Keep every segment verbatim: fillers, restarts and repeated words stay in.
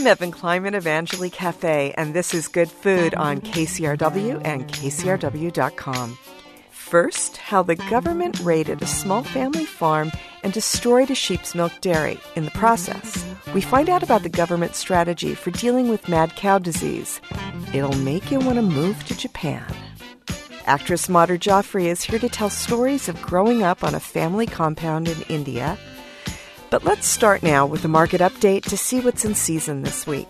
I'm Evan Kleiman of Angeli Cafe, and this is Good Food on K C R W and K C R W dot com. First, how the government raided a small family farm and destroyed a sheep's milk dairy. In the process, we find out about the government strategy for dealing with mad cow disease. It'll make you want to move to Japan. Actress Madhur Jaffrey is here to tell stories of growing up on a family compound in India. But let's start now with a market update to see what's in season this week.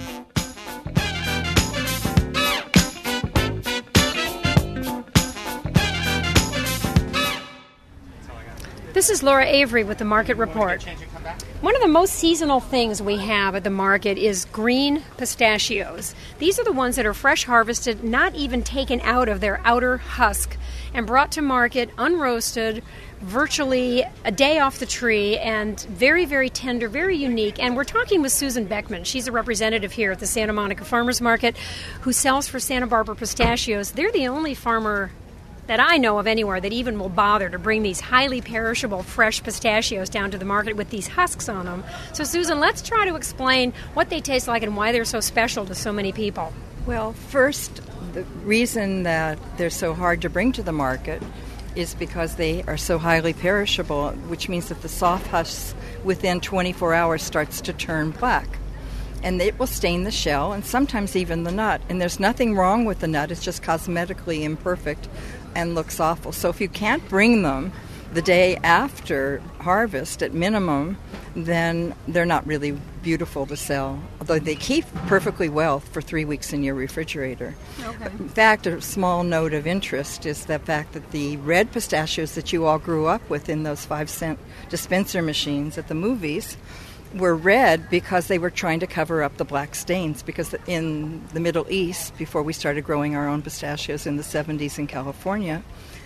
This is Laura Avery with the Market Report. One of the most seasonal things we have at the market is green pistachios. These are the ones that are fresh harvested, not even taken out of their outer husk, and brought to market unroasted, virtually a day off the tree, and very, very tender, very unique. And we're talking with Susan Beckman. She's a representative here at the Santa Monica Farmers Market who sells for Santa Barbara Pistachios. They're the only farmer that I know of anywhere that even will bother to bring these highly perishable fresh pistachios down to the market with these husks on them. So, Susan, let's try to explain what they taste like and why they're so special to so many people. Well, first, the reason that they're so hard to bring to the market is because they are so highly perishable, which means that the soft husk within twenty-four hours starts to turn black. And it will stain the shell and sometimes even the nut. And there's nothing wrong with the nut. It's just cosmetically imperfect and looks awful. So if you can't bring them the day after harvest at minimum, then they're not really beautiful to sell. Although they keep perfectly well for three weeks in your refrigerator. Okay. In fact, a small note of interest is the fact that the red pistachios that you all grew up with in those five-cent dispenser machines at the movies were red because they were trying to cover up the black stains, because in the Middle East, before we started growing our own pistachios in the seventies in California,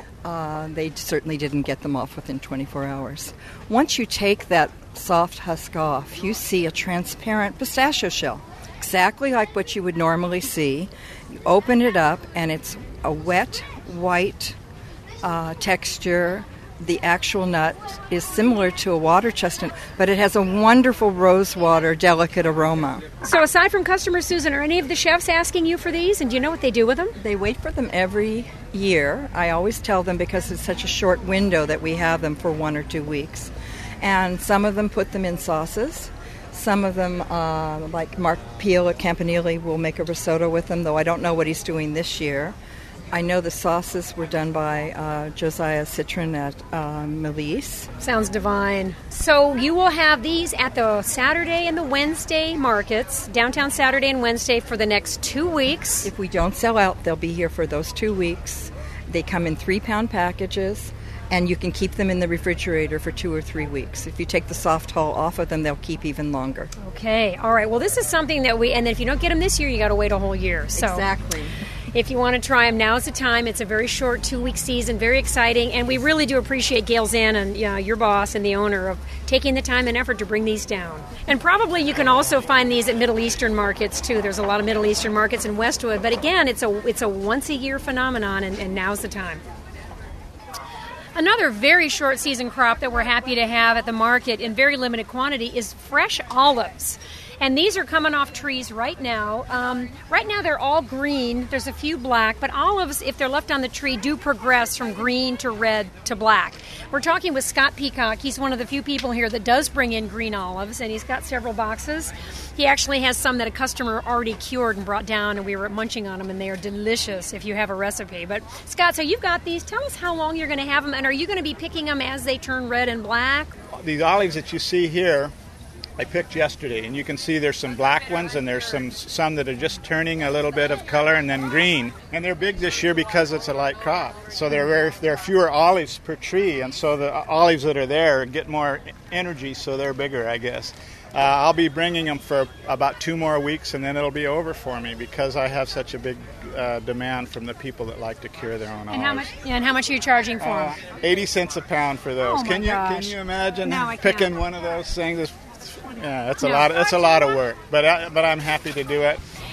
uh, they certainly didn't get them off within twenty-four hours. Once you take that soft husk off, you see a transparent pistachio shell, exactly like what you would normally see. You open it up, and it's a wet, white uh, texture. The actual nut is similar to a water chestnut, but it has a wonderful rosewater, delicate aroma. So aside from customers, Susan, are any of the chefs asking you for these? And do you know what they do with them? They wait for them every year. I always tell them, because it's such a short window, that we have them for one or two weeks. And some of them put them in sauces. Some of them, uh, like Mark Peel at Campanile, will make a risotto with them, though I don't know what he's doing this year. I know the sauces were done by uh, Josiah Citron at uh, Melise. Sounds divine. So you will have these at the Saturday and the Wednesday markets, downtown Saturday and Wednesday, for the next two weeks. If we don't sell out, they'll be here for those two weeks. They come in three-pound packages, and you can keep them in the refrigerator for two or three weeks. If you take the soft hull off of them, they'll keep even longer. Okay. All right. Well, this is something that we, and then if you don't get them this year, you got to wait a whole year. So. Exactly. If you want to try them, now's the time. It's a very short two-week season, very exciting, and we really do appreciate Gail Zahn and uh, your boss and the owner of taking the time and effort to bring these down. And probably you can also find these at Middle Eastern markets, too. There's a lot of Middle Eastern markets in Westwood, but again, it's a it's a once-a-year phenomenon, and, and now's the time. Another very short season crop that we're happy to have at the market in very limited quantity is fresh olives. And these are coming off trees right now. Um, right now they're all green. There's a few black, but olives, if they're left on the tree, do progress from green to red to black. We're talking with Scott Peacock. He's one of the few people here that does bring in green olives, and he's got several boxes. He actually has some that a customer already cured and brought down, and we were munching on them, and they are delicious if you have a recipe. But, Scott, so you've got these. Tell us how long you're going to have them, and are you going to be picking them as they turn red and black? These olives that you see here, I picked yesterday, and you can see there's some black ones, and there's some some that are just turning a little bit of color and then green. And they're big this year because it's a light crop. So there are, there are fewer olives per tree, and so the olives that are there get more energy, so they're bigger, I guess. Uh, I'll be bringing them for about two more weeks, and then it'll be over for me because I have such a big uh, demand from the people that like to cure their own and olives. How much, yeah, and how much are you charging for uh, them? eighty cents a pound for those. Oh, my can you gosh. can you imagine No, I picking can't. one of those things? It's, yeah, it's a No. lot. It's a lot of work, but I, but I'm happy to do it.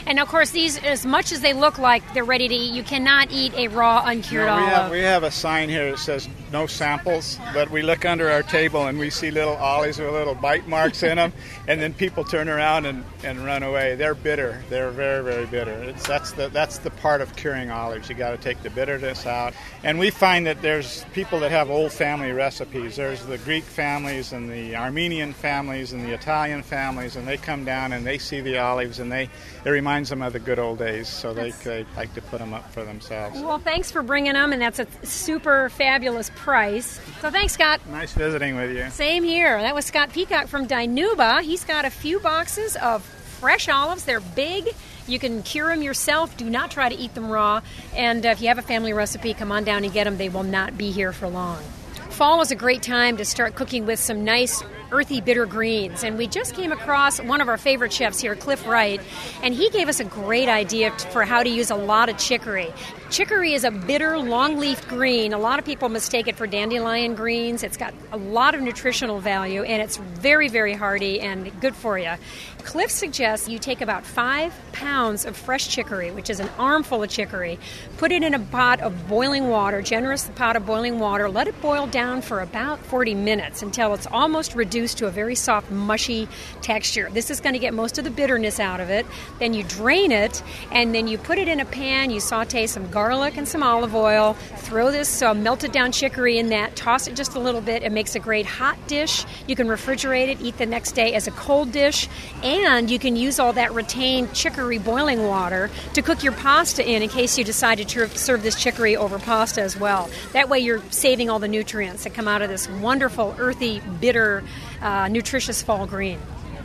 And of course, these, as much as they look like they're ready to eat, you cannot eat a raw, uncured No, we olive. have, we have a sign here that says no samples, but we look under our table and we see little olives with little bite marks in them, and then people turn around and, and run away. They're bitter. They're very, very bitter. It's, that's the that's the part of curing olives. You got to take the bitterness out. And we find that there's people that have old family recipes. There's the Greek families and the Armenian families and the Italian families, and they come down and they see the olives, and they it reminds them of the good old days, so they, they like to put them up for themselves. Well, thanks for bringing them, and that's a super fabulous price. So thanks, Scott. Nice visiting with you. Same here. That was Scott Peacock from Dinuba. He's got a few boxes of fresh olives. They're big. You can cure them yourself. Do not try to eat them raw. And uh, if you have a family recipe, come on down and get them. They will not be here for long. Fall is a great time to start cooking with some nice earthy bitter greens, and we just came across one of our favorite chefs here, Cliff Wright, and he gave us a great idea for how to use a lot of chicory. Chicory is a bitter, long-leaf green. A lot of people mistake it for dandelion greens. It's got a lot of nutritional value, and it's very, very hearty and good for you. Cliff suggests you take about five pounds of fresh chicory, which is an armful of chicory, put it in a pot of boiling water, generous pot of boiling water, let it boil down for about forty minutes until it's almost reduced to a very soft, mushy texture. This is going to get most of the bitterness out of it. Then you drain it, and then you put it in a pan. You saute some garlic and some olive oil, throw this uh, melted down chicory in that, toss it just a little bit. It makes a great hot dish. You can refrigerate it, eat the next day as a cold dish, and you can use all that retained chicory boiling water to cook your pasta in in case you decide to serve this chicory over pasta as well. That way you're saving all the nutrients that come out of this wonderful, earthy, bitter, uh, nutritious fall green.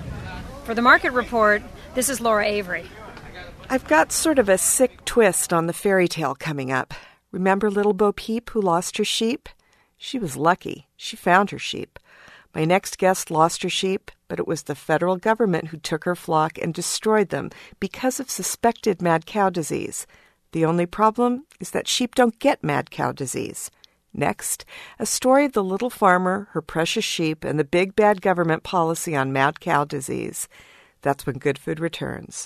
For the Market Report, this is Laura Avery. I've got sort of a sick twist on the fairy tale coming up. Remember little Bo Peep who lost her sheep? She was lucky. She found her sheep. My next guest lost her sheep, but it was the federal government who took her flock and destroyed them because of suspected mad cow disease. The only problem is that sheep don't get mad cow disease. Next, a story of the little farmer, her precious sheep, and the big bad government policy on mad cow disease. That's when Good Food returns.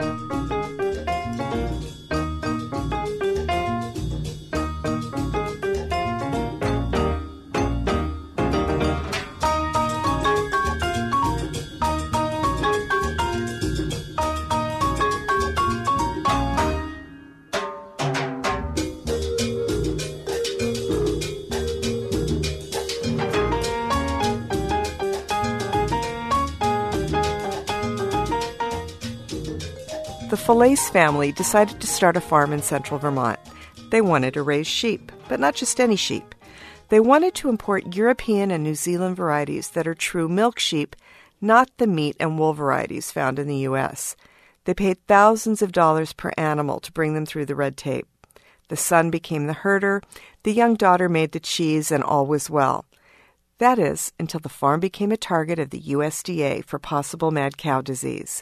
The Falaise family decided to start a farm in central Vermont. They wanted to raise sheep, but not just any sheep. They wanted to import European and New Zealand varieties that are true milk sheep, not the meat and wool varieties found in the U S. They paid thousands of dollars per animal to bring them through the red tape. The son became the herder, the young daughter made the cheese, and all was well. That is, until the farm became a target of the U S D A for possible mad cow disease.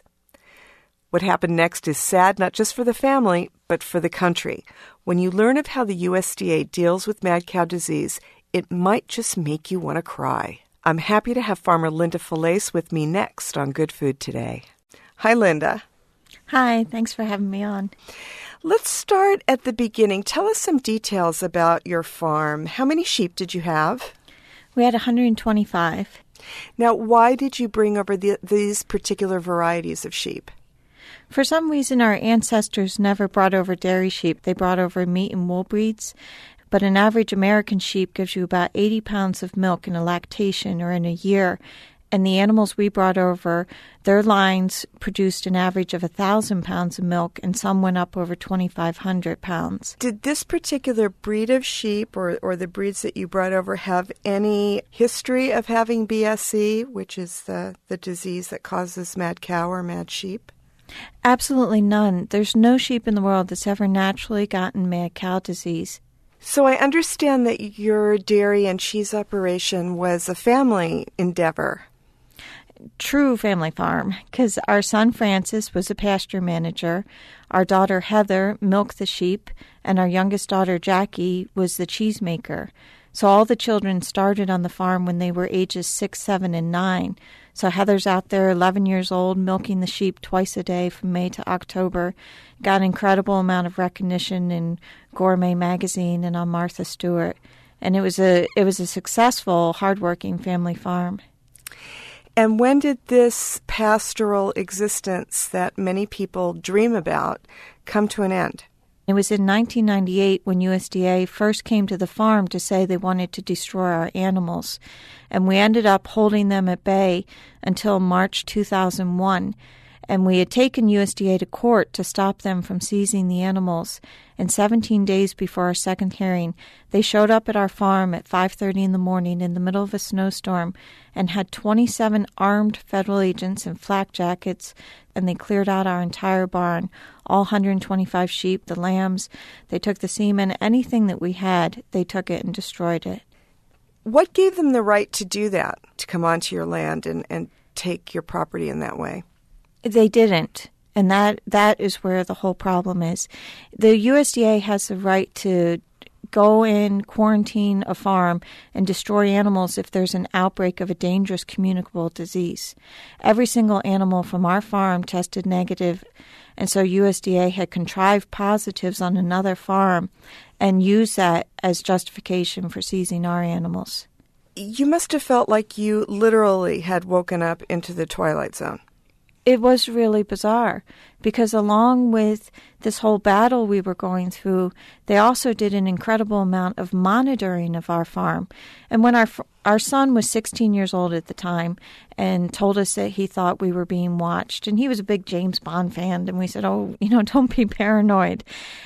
What happened next is sad not just for the family, but for the country. When you learn of how the U S D A deals with mad cow disease, it might just make you want to cry. I'm happy to have farmer Linda Falaise with me next on Good Food Today. Hi, Linda. Hi, thanks for having me on. Let's start at the beginning. Tell us some details about your farm. How many sheep did you have? We had one hundred twenty-five. Now, why did you bring over the, these particular varieties of sheep? For some reason, our ancestors never brought over dairy sheep. They brought over meat and wool breeds. But an average American sheep gives you about eighty pounds of milk in a lactation or in a year. And the animals we brought over, their lines produced an average of one thousand pounds of milk, and some went up over twenty-five hundred pounds. Did this particular breed of sheep or, or the breeds that you brought over have any history of having B S C, which is the, the disease that causes mad cow or mad sheep? Absolutely none. There's no sheep in the world that's ever naturally gotten mad cow disease. So I understand that your dairy and cheese operation was a family endeavor. true family farm because our son Francis was a pasture manager, our daughter Heather milked the sheep, and our youngest daughter Jackie was the cheesemaker. So all the children started on the farm when they were ages six, seven, and nine. So Heather's out there, eleven years old, milking the sheep twice a day from May to October. Got an incredible amount of recognition in Gourmet magazine and on Martha Stewart. And it was a it was a successful, hardworking family farm. And when did this pastoral existence that many people dream about come to an end? It was in nineteen ninety-eight when U S D A first came to the farm to say they wanted to destroy our animals. And we ended up holding them at bay until March two thousand one. And we had taken U S D A to court to stop them from seizing the animals. And seventeen days before our second hearing, they showed up at our farm at five thirty in the morning in the middle of a snowstorm and had twenty-seven armed federal agents in flak jackets, and they cleared out our entire barn, all one hundred twenty-five sheep, the lambs. They took the semen, anything that we had, they took it and destroyed it. What gave them the right to do that, to come onto your land and, and take your property in that way? They didn't. And that, that is where the whole problem is. The U S D A has the right to go in, quarantine a farm, and destroy animals if there's an outbreak of a dangerous communicable disease. Every single animal from our farm tested negative, and so U S D A had contrived positives on another farm and used that as justification for seizing our animals. You must have felt like you literally had woken up into the Twilight Zone. It was really bizarre because along with this whole battle we were going through, they also did an incredible amount of monitoring of our farm. And when our our son was sixteen years old at the time and told us that he thought we were being watched, and he was a big James Bond fan, and we said, oh, you know, don't be paranoid.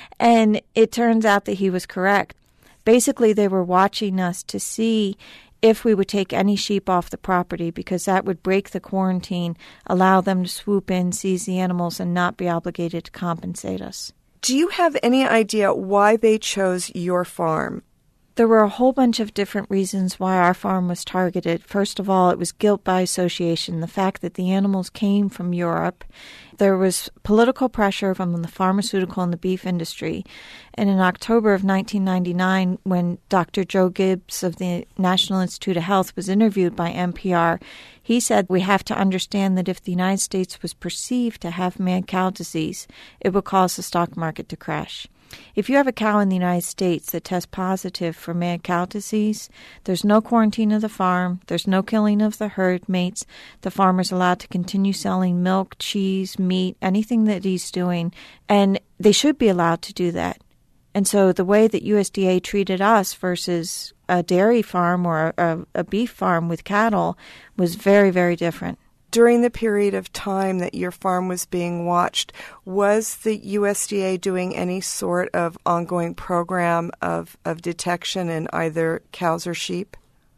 And it turns out that he was correct. Basically, they were watching us to see if we would take any sheep off the property, because that would break the quarantine, allow them to swoop in, seize the animals, and not be obligated to compensate us. Do you have any idea why they chose your farm? There were a whole bunch of different reasons why our farm was targeted. First of all, it was guilt by association, the fact that the animals came from Europe. There was political pressure from the pharmaceutical and the beef industry. And in October of nineteen ninety-nine, when Doctor Joe Gibbs of the National Institute of Health was interviewed by N P R, he said, we have to understand that if the United States was perceived to have mad cow disease, it would cause the stock market to crash. If you have a cow in the United States that tests positive for mad cow disease, there's no quarantine of the farm, there's no killing of the herd mates, the farmer's allowed to continue selling milk, cheese, meat, anything that he's doing, and they should be allowed to do that. And so the way that U S D A treated us versus a dairy farm or a, a beef farm with cattle was very, very different. During the period of time that your farm was being watched, was the U S D A doing any sort of ongoing program of, of detection in either cows or sheep?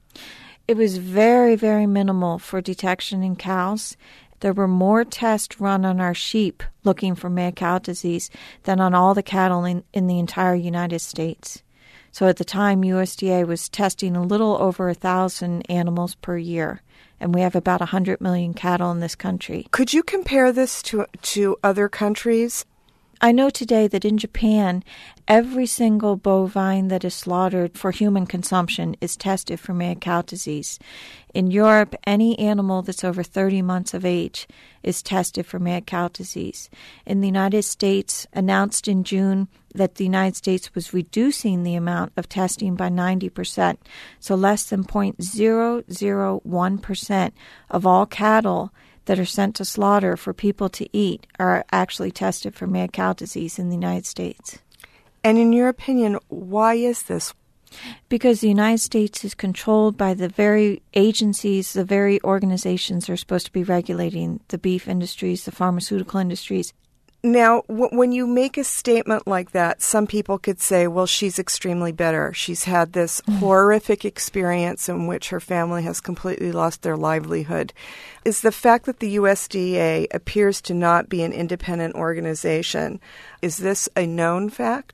It was very, very minimal for detection in cows. There were more tests run on our sheep looking for mad cow disease than on all the cattle in, in the entire United States. So at the time, U S D A was testing a little over a thousand animals per year. And we have about one hundred million cattle in this country. Could you compare this to to other countries? I know today that in Japan, every single bovine that is slaughtered for human consumption is tested for mad cow disease. In Europe, any animal that's over thirty months of age is tested for mad cow disease. In the United States, announced in June that the United States was reducing the amount of testing by ninety percent. So less than zero point zero zero one percent of all cattle that are sent to slaughter for people to eat are actually tested for mad cow disease in the United States. And in your opinion, why is this? Because the United States is controlled by the very agencies, the very organizations that are supposed to be regulating the beef industries, the pharmaceutical industries. Now, w- when you make a statement like that, some people could say, well, she's extremely bitter. She's had this horrific experience in which her family has completely lost their livelihood. Is the fact that the U S D A appears to not be an independent organization, is this a known fact?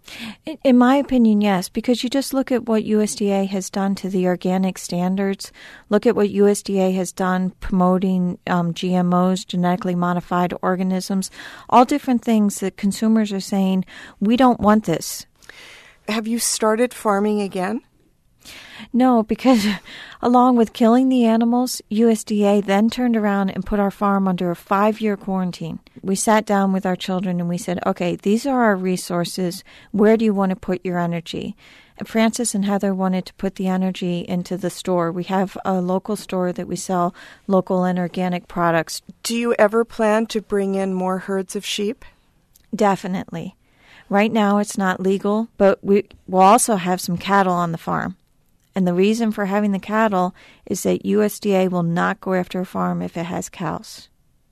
In, in my opinion, yes, because you just look at what U S D A has done to the organic standards. Look at what U S D A has done promoting um, G M Os, genetically modified organisms, all different things that consumers are saying, we don't want this. Have you started farming again? No, because along with killing the animals, U S D A then turned around and put our farm under a five-year quarantine. We sat down with our children and we said, okay, these are our resources. Where do you want to put your energy? And Francis and Heather wanted to put the energy into the store. We have a local store that we sell local and organic products. Do you ever plan to bring in more herds of sheep? Definitely. Right now it's not legal, but we will also have some cattle on the farm. And the reason for having the cattle is that U S D A will not go after a farm if it has cows.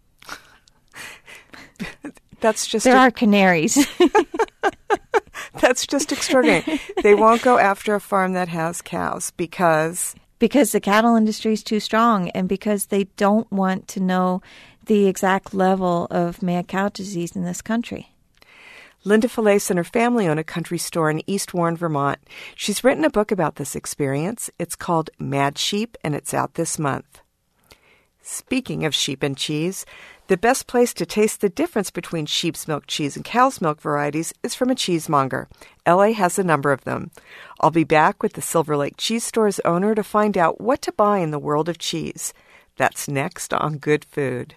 That's just there a- are canaries. That's just extraordinary. They won't go after a farm that has cows because because the cattle industry is too strong, and because they don't want to know the exact level of mad cow disease in this country. Linda Felice and her family own a country store in East Warren, Vermont. She's written a book about this experience. It's called Mad Sheep, and it's out this month. Speaking of sheep and cheese, the best place to taste the difference between sheep's milk cheese and cow's milk varieties is from a cheesemonger. L A has a number of them. I'll be back with the Silver Lake Cheese Store's owner to find out what to buy in the world of cheese. That's next on Good Food.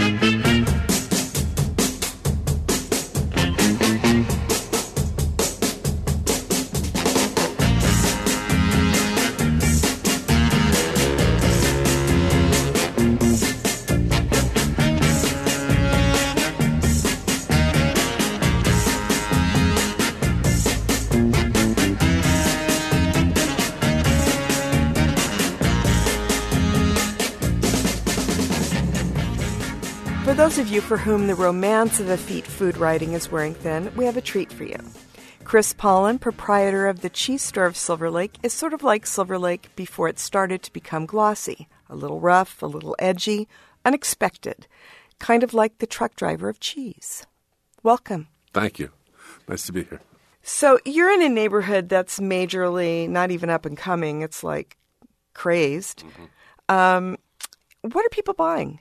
For those of you for whom the romance of effete food writing is wearing thin, we have a treat for you. Chris Pollan, proprietor of the cheese store of Silver Lake, is sort of like Silver Lake before it started to become glossy, a little rough, a little edgy, unexpected, kind of like the truck driver of cheese. Welcome. Thank you. Nice to be here. So you're in a neighborhood that's majorly not even up and coming. It's like crazed. Mm-hmm. Um, what are people buying?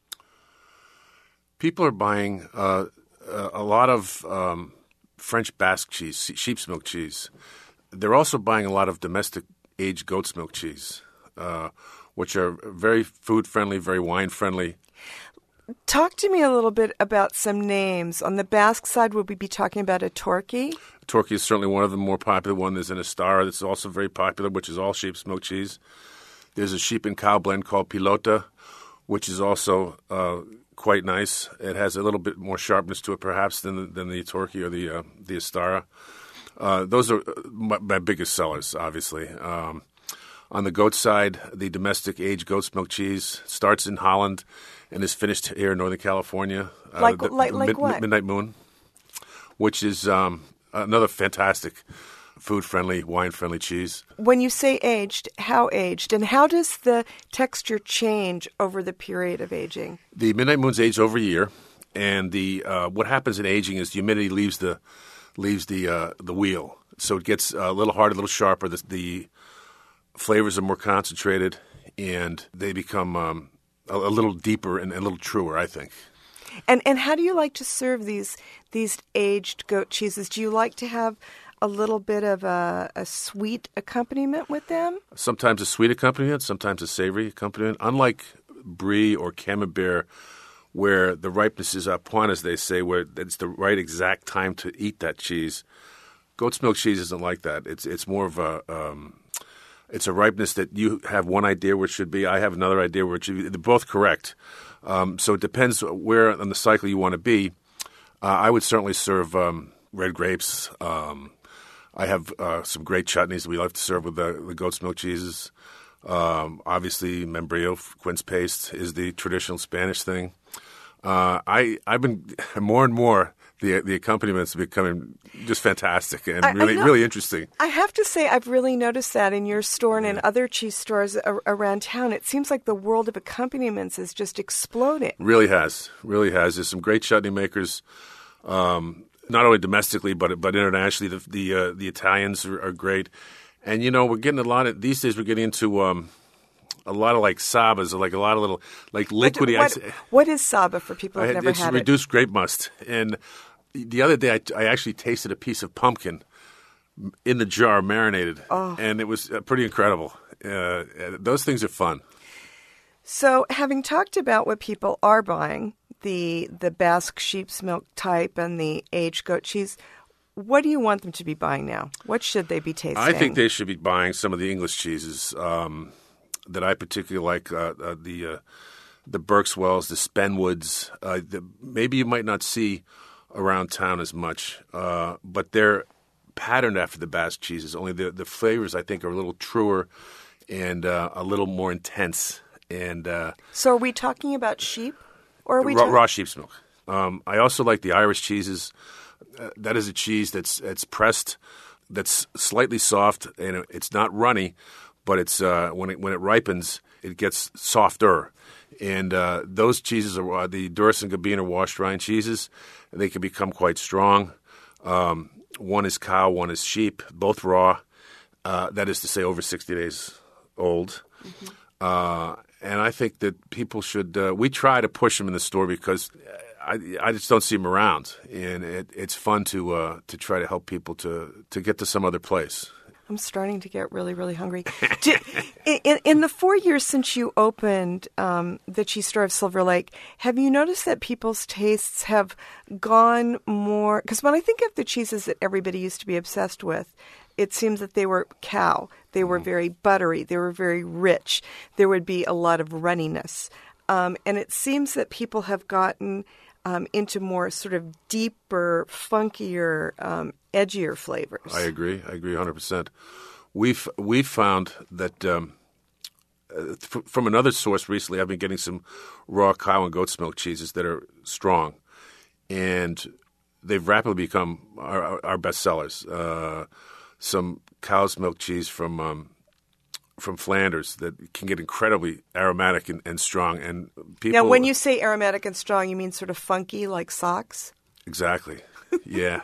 People are buying uh, a lot of um, French Basque cheese, sheep's milk cheese. They're also buying a lot of domestic aged goat's milk cheese, uh, which are very food-friendly, very wine-friendly. Talk to me a little bit about some names. On the Basque side, would we be talking about a Torquay? Torquay is certainly one of the more popular ones. There's an Astara that's also very popular, which is all sheep's milk cheese. There's a sheep and cow blend called Pilota, which is also uh, quite nice. It has a little bit more sharpness to it, perhaps, than the, than the Torquay or the uh, the Astara. Uh, those are my, my biggest sellers, obviously. Um, on the goat side, the domestic aged goat's milk cheese starts in Holland and is finished here in Northern California. Uh, like the, like, like mid, what? Midnight Moon, which is um, another fantastic food-friendly, wine-friendly cheese. When you say aged, how aged? And how does the texture change over the period of aging? The Midnight Moon's aged over a year, and the uh, what happens in aging is the humidity leaves the leaves the uh, the wheel, so it gets a little harder, a little sharper. The, the flavors are more concentrated, and they become um, a, a little deeper and a little truer, I think. And and how do you like to serve these these aged goat cheeses? Do you like to have a little bit of a, a sweet accompaniment with them? Sometimes a sweet accompaniment, sometimes a savory accompaniment. Unlike Brie or Camembert, where the ripeness is à point, as they say, where it's the right exact time to eat that cheese, goat's milk cheese isn't like that. It's it's more of a um, it's a ripeness that you have one idea where it should be. I have another idea where it should be. They're both correct. Um, so it depends where on the cycle you want to be. Uh, I would certainly serve um, red grapes. Um, I have uh, some great chutneys we like to serve with the, the goat's milk cheeses. Um, obviously, membrillo, quince paste, is the traditional Spanish thing. Uh, I, I've been more and more, the the accompaniments are becoming just fantastic and I, really I really interesting. I have to say I've really noticed that in your store and in other cheese stores ar- around town. It seems like the world of accompaniments is just exploding. Really has. Really has. There's some great chutney makers. Um, not only domestically but but internationally. The the, uh, the Italians are, are great, and you know we're getting a lot of these days. We're getting into um, a lot of like sabas, like a lot of little like liquidy. What, what, what is saba for people who've I, never it's had reduced it? grape must. And the other day, I, I actually tasted a piece of pumpkin in the jar, marinated, oh. and it was uh, pretty incredible. Uh, those things are fun. So, having talked about what people are buying, the the Basque sheep's milk type and the aged goat cheese, what do you want them to be buying now? What should they be tasting? I think they should be buying some of the English cheeses um, that I particularly like. Uh, uh, the uh, the Berkswells, the Spenwoods. Uh, the, maybe you might not see around town as much, uh, but they're patterned after the Basque cheeses. Only the the flavors I think are a little truer and uh, a little more intense. And uh, so, are we talking about sheep, or are we raw, talking- raw sheep's milk? Um, I also like the Irish cheeses. Uh, that is a cheese that's that's pressed, that's slightly soft, and it's not runny, but it's uh, when it when it ripens, it gets softer. And uh, those cheeses are uh, the Duras and Gabiner washed rind cheeses. They can become quite strong. Um, one is cow, one is sheep, both raw. Uh, that is to say, over sixty days old. Mm-hmm. Uh, and I think that people should. Uh, we try to push them in the store because I, I just don't see them around, and it, it's fun to uh, to try to help people to to get to some other place. I'm starting to get really, really hungry. Do, in, in the four years since you opened um, the cheese store of Silver Lake, have you noticed that people's tastes have gone more? Because when I think of the cheeses that everybody used to be obsessed with, it seems that they were cow. They were very buttery. They were very rich. There would be a lot of runniness. Um, and it seems that people have gotten um, into more sort of deeper, funkier, um, edgier flavors. I agree. I agree one hundred percent. We've, we've found that um, uh, f- from another source recently, I've been getting some raw cow and goat's milk cheeses that are strong. And they've rapidly become our, our, our best sellers. Uh, some cow's milk cheese from um, from Flanders that can get incredibly aromatic and, and strong. And people, now, when you say aromatic and strong, you mean sort of funky, like socks? Exactly. Yeah.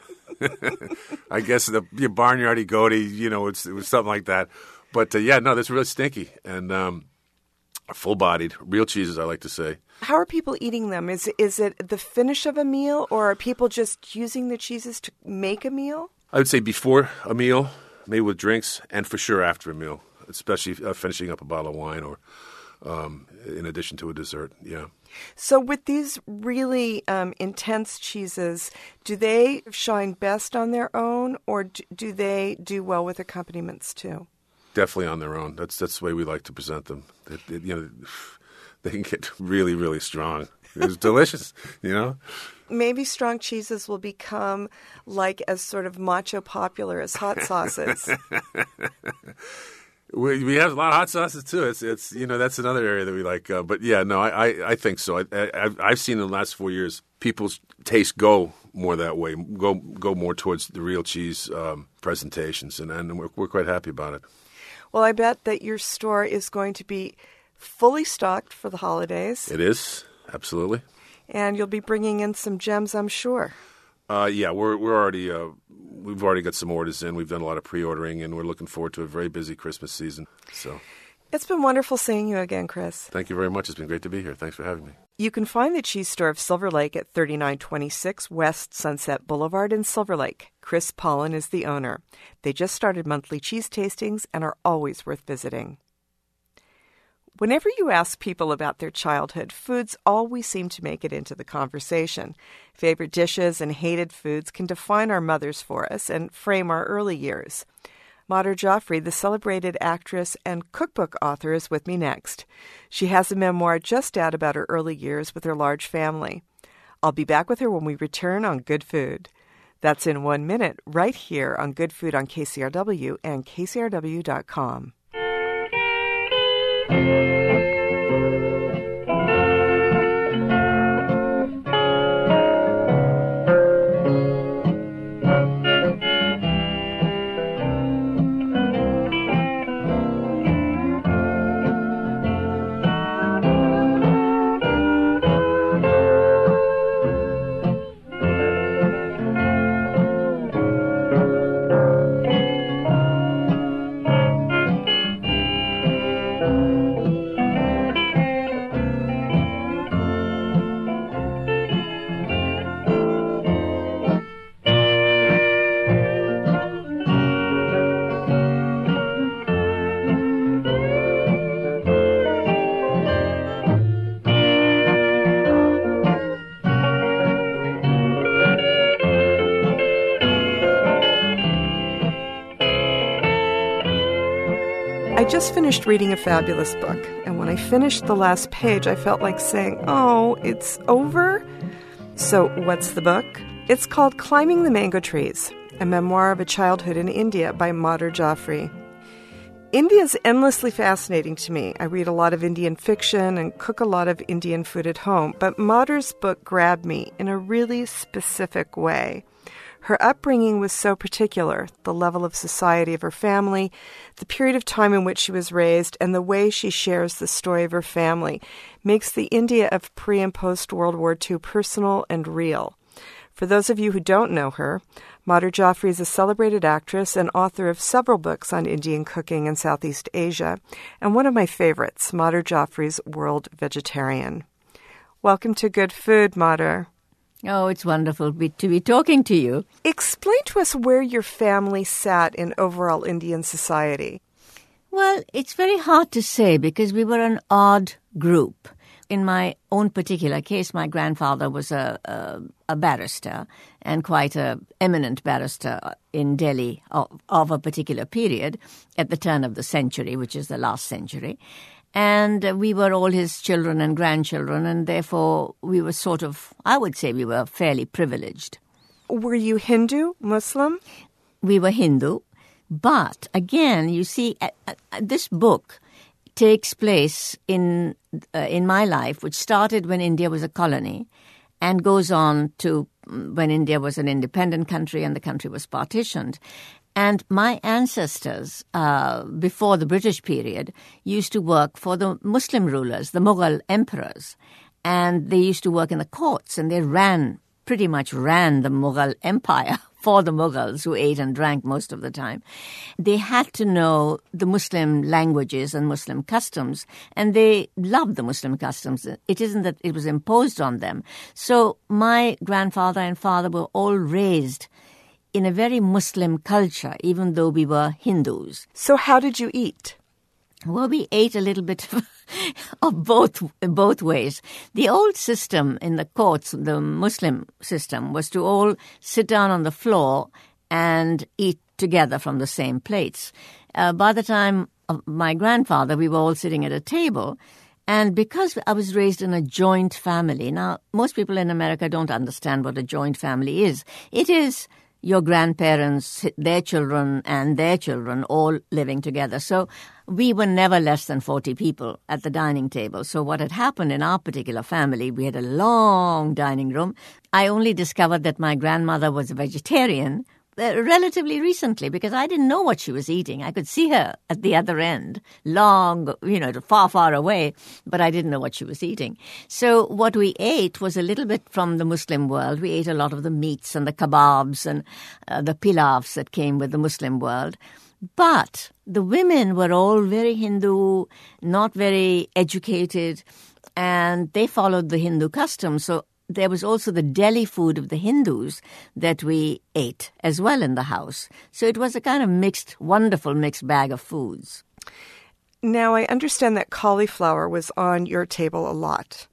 I guess the your barnyardy goaty, you know, it's, it was something like that. But uh, yeah, no, that's really stinky and um, full-bodied, real cheeses, I like to say. How are people eating them? Is is it the finish of a meal, or are people just using the cheeses to make a meal? I would say before a meal, maybe with drinks, and for sure after a meal, especially uh, finishing up a bottle of wine or um, in addition to a dessert, yeah. So with these really um, intense cheeses, do they shine best on their own, or do, do they do well with accompaniments too? Definitely on their own. That's that's the way we like to present them. It, it, you know, they can get really, really strong. It's delicious, you know. Maybe strong cheeses will become like as sort of macho popular as hot sauces. we we have a lot of hot sauces too. It's it's you know that's another area that we like. Uh, but yeah, no, I, I, I think so. I, I I've, I've seen in the last four years people's taste go more that way, go go more towards the real cheese um, presentations, and and we're we're quite happy about it. Well, I bet that your store is going to be fully stocked for the holidays. It is, absolutely. And you'll be bringing in some gems, I'm sure. Uh, yeah, we're we're already uh, we've already got some orders in. We've done a lot of pre-ordering, and we're looking forward to a very busy Christmas season. So, it's been wonderful seeing you again, Chris. Thank you very much. It's been great to be here. Thanks for having me. You can find the cheese store of Silver Lake at thirty-nine twenty-six West Sunset Boulevard in Silver Lake. Chris Pollan is the owner. They just started monthly cheese tastings and are always worth visiting. Whenever you ask people about their childhood, foods always seem to make it into the conversation. Favorite dishes and hated foods can define our mothers for us and frame our early years. Madhur Jaffrey, the celebrated actress and cookbook author, is with me next. She has a memoir just out about her early years with her large family. I'll be back with her when we return on Good Food. That's in one minute, right here on Good Food on K C R W and K C R W dot com. I just finished reading a fabulous book, and when I finished the last page, I felt like saying, oh, it's over? So what's the book? It's called Climbing the Mango Trees, a memoir of a childhood in India by Madhur Jaffrey. India's endlessly fascinating to me. I read a lot of Indian fiction and cook a lot of Indian food at home, but Madhur's book grabbed me in a really specific way. Her upbringing was so particular, the level of society of her family, the period of time in which she was raised, and the way she shares the story of her family makes the India of pre- and post-World War Two personal and real. For those of you who don't know her, Madhur Jaffrey is a celebrated actress and author of several books on Indian cooking in Southeast Asia, and one of my favorites, Madhur Jaffrey's World Vegetarian. Welcome to Good Food, Madhur. Oh, it's wonderful be, to be talking to you. Explain to us where your family sat in overall Indian society. Well, it's very hard to say because we were an odd group. In my own particular case, my grandfather was a, a, a barrister and quite an eminent barrister in Delhi of, of a particular period at the turn of the century, which is the last century. And we were all his children and grandchildren, and therefore we were sort of, I would say we were fairly privileged. Were you Hindu, Muslim? We were Hindu. But again, you see, uh, uh, this book takes place in uh, in my life, which started when India was a colony and goes on to when India was an independent country and the country was partitioned. And my ancestors, uh, before the British period, used to work for the Muslim rulers, the Mughal emperors. And they used to work in the courts, and they ran, pretty much ran the Mughal empire for the Mughals, who ate and drank most of the time. They had to know the Muslim languages and Muslim customs, and they loved the Muslim customs. It isn't that it was imposed on them. So my grandfather and father were all raised in a very Muslim culture, even though we were Hindus. So how did you eat? Well, we ate a little bit of both both ways. The old system in the courts, the Muslim system, was to all sit down on the floor and eat together from the same plates. Uh, by the time of my grandfather, we were all sitting at a table. And because I was raised in a joint family, now most people in America don't understand what a joint family is. It is your grandparents, their children, and their children all living together. So we were never less than forty people at the dining table. So what had happened in our particular family, we had a long dining room. I only discovered that my grandmother was a vegetarian uh, relatively recently because I didn't know what she was eating. I could see her at the other end, long, you know, far, far away, but I didn't know what she was eating. So what we ate was a little bit from the Muslim world. We ate a lot of the meats and the kebabs and uh, the pilafs that came with the Muslim world. But the women were all very Hindu, not very educated, and they followed the Hindu customs. So there was also the Delhi food of the Hindus that we ate as well in the house. So it was a kind of mixed, wonderful mixed bag of foods. Now, I understand that cauliflower was on your table a lot.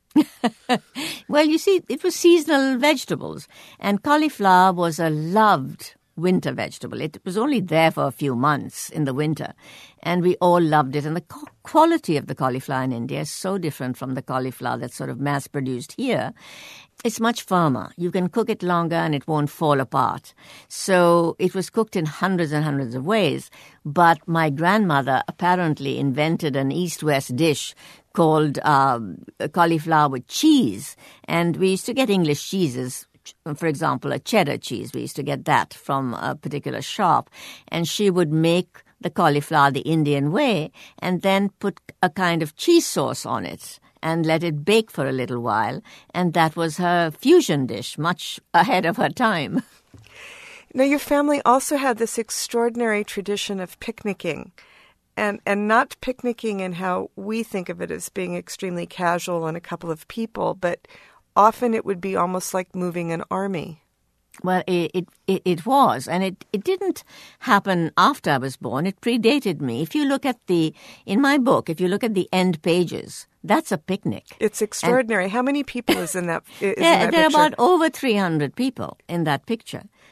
Well, you see, it was seasonal vegetables, and cauliflower was a loved winter vegetable. It was only there for a few months in the winter, and we all loved it. And the co- quality of the cauliflower in India is so different from the cauliflower that's sort of mass-produced here. It's much firmer. You can cook it longer and it won't fall apart. So it was cooked in hundreds and hundreds of ways. But my grandmother apparently invented an East-West dish called uh, cauliflower with cheese. And we used to get English cheeses. For example, a cheddar cheese. We used to get that from a particular shop. And she would make the cauliflower the Indian way and then put a kind of cheese sauce on it and let it bake for a little while. And that was her fusion dish, much ahead of her time. Now, your family also had this extraordinary tradition of picnicking. And and not picnicking in how we think of it as being extremely casual and a couple of people, but often it would be almost like moving an army. Well, it, it it was, and it, it didn't happen after I was born. It predated me. If you look at the, in my book, if you look at the end pages, that's a picnic. It's extraordinary. And how many people is in that, is there, in that there picture? are about over three hundred people in that picture.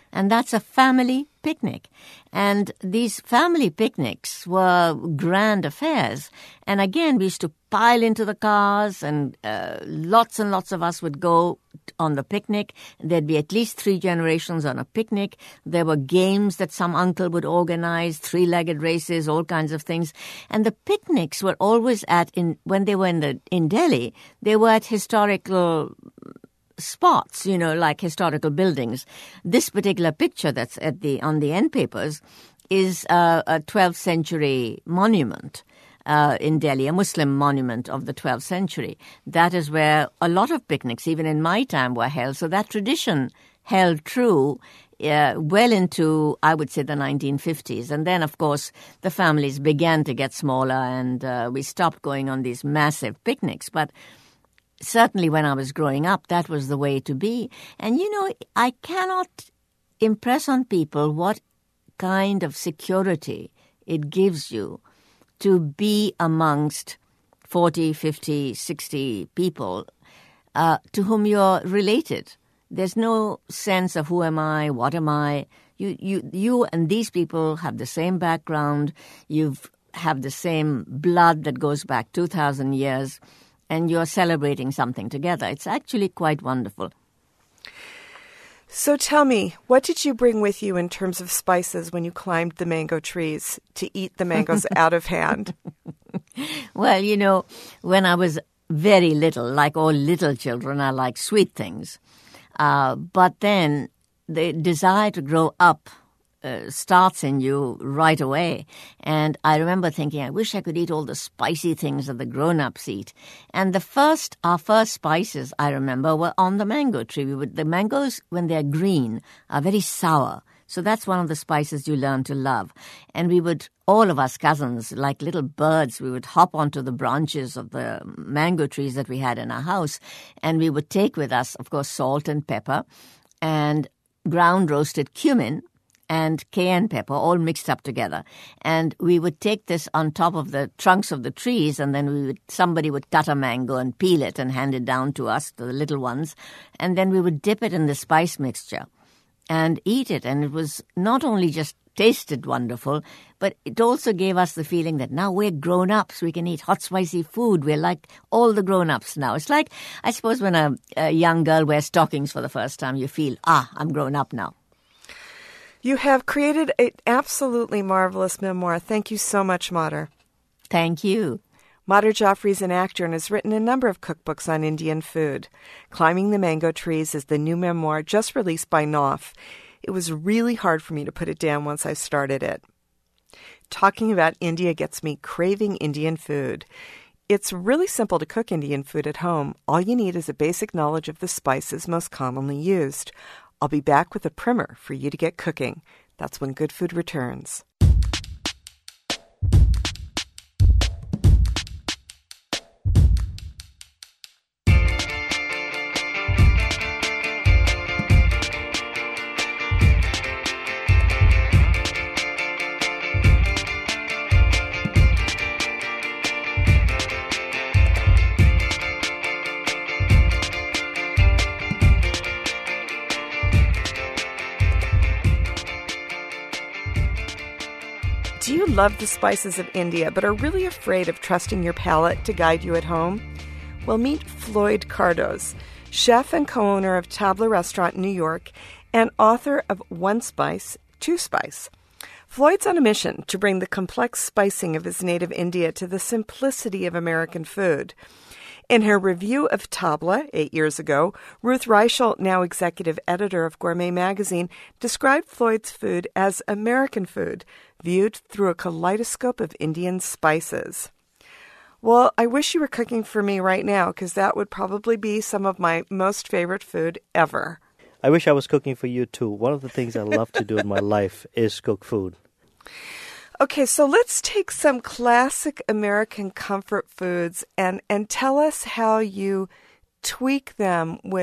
And that's a family picnic. And these family picnics were grand affairs. And again, we used to pile into the cars, and uh, lots and lots of us would go on the picnic. There'd be at least three generations on a picnic. There were games that some uncle would organize, three-legged races, all kinds of things. And the picnics were always at, in when they were in, the, in Delhi, they were at historical spots, you know, like historical buildings. This particular picture that's at the on the end papers is uh, a twelfth century monument uh, in Delhi, a Muslim monument of the twelfth century. That is where a lot of picnics, even in my time, were held. So that tradition held true uh, well into, I would say, the nineteen fifties. And then, of course, the families began to get smaller, and uh, we stopped going on these massive picnics. But certainly when I was growing up, that was the way to be. And, you know, I cannot impress on people what kind of security it gives you to be amongst forty, fifty, sixty people uh, to whom you're related. There's no sense of who am I, what am I. You, you, you and these people have the same background. You've have the same blood that goes back two thousand years. And you're celebrating something together. It's actually quite wonderful. So tell me, what did you bring with you in terms of spices when you climbed the mango trees to eat the mangoes out of hand? Well, you know, when I was very little, like all little children, I like sweet things. Uh, but then the desire to grow up Uh, starts in you right away. And I remember thinking, I wish I could eat all the spicy things that the grown-ups eat. And the first, our first spices, I remember, were on the mango tree. We would, the mangoes, when they're green, are very sour. So that's one of the spices you learn to love. And we would, all of us cousins, like little birds, we would hop onto the branches of the mango trees that we had in our house. And we would take with us, of course, salt and pepper and ground roasted cumin and cayenne pepper, all mixed up together. And we would take this on top of the trunks of the trees, and then we would somebody would cut a mango and peel it and hand it down to us, to the little ones. And then we would dip it in the spice mixture and eat it. And it was not only just tasted wonderful, but it also gave us the feeling that now we're grown-ups. We can eat hot, spicy food. We're like all the grown-ups now. It's like, I suppose, when a, a young girl wears stockings for the first time, you feel, ah, I'm grown up now. You have created an absolutely marvelous memoir. Thank you so much, Madhur. Thank you. Madhur Jaffrey is an actor and has written a number of cookbooks on Indian food. Climbing the Mango Trees is the new memoir just released by Knopf. It was really hard for me to put it down once I started it. Talking about India gets me craving Indian food. It's really simple to cook Indian food at home. All you need is a basic knowledge of the spices most commonly used. I'll be back with a primer for you to get cooking. That's when Good Food returns. Do you love the spices of India but are really afraid of trusting your palate to guide you at home? Well, meet Floyd Cardoz, chef and co-owner of Tabla Restaurant in New York and author of One Spice, Two Spice. Floyd's on a mission to bring the complex spicing of his native India to the simplicity of American food. In her review of Tabla eight years ago, Ruth Reichel, now executive editor of Gourmet magazine, described Floyd's food as American food, viewed through a kaleidoscope of Indian spices. Well, I wish you were cooking for me right now, because that would probably be some of my most favorite food ever. I wish I was cooking for you, too. One of the things I love to do in my life is cook food. Okay, so let's take some classic American comfort foods and, and tell us how you tweak them with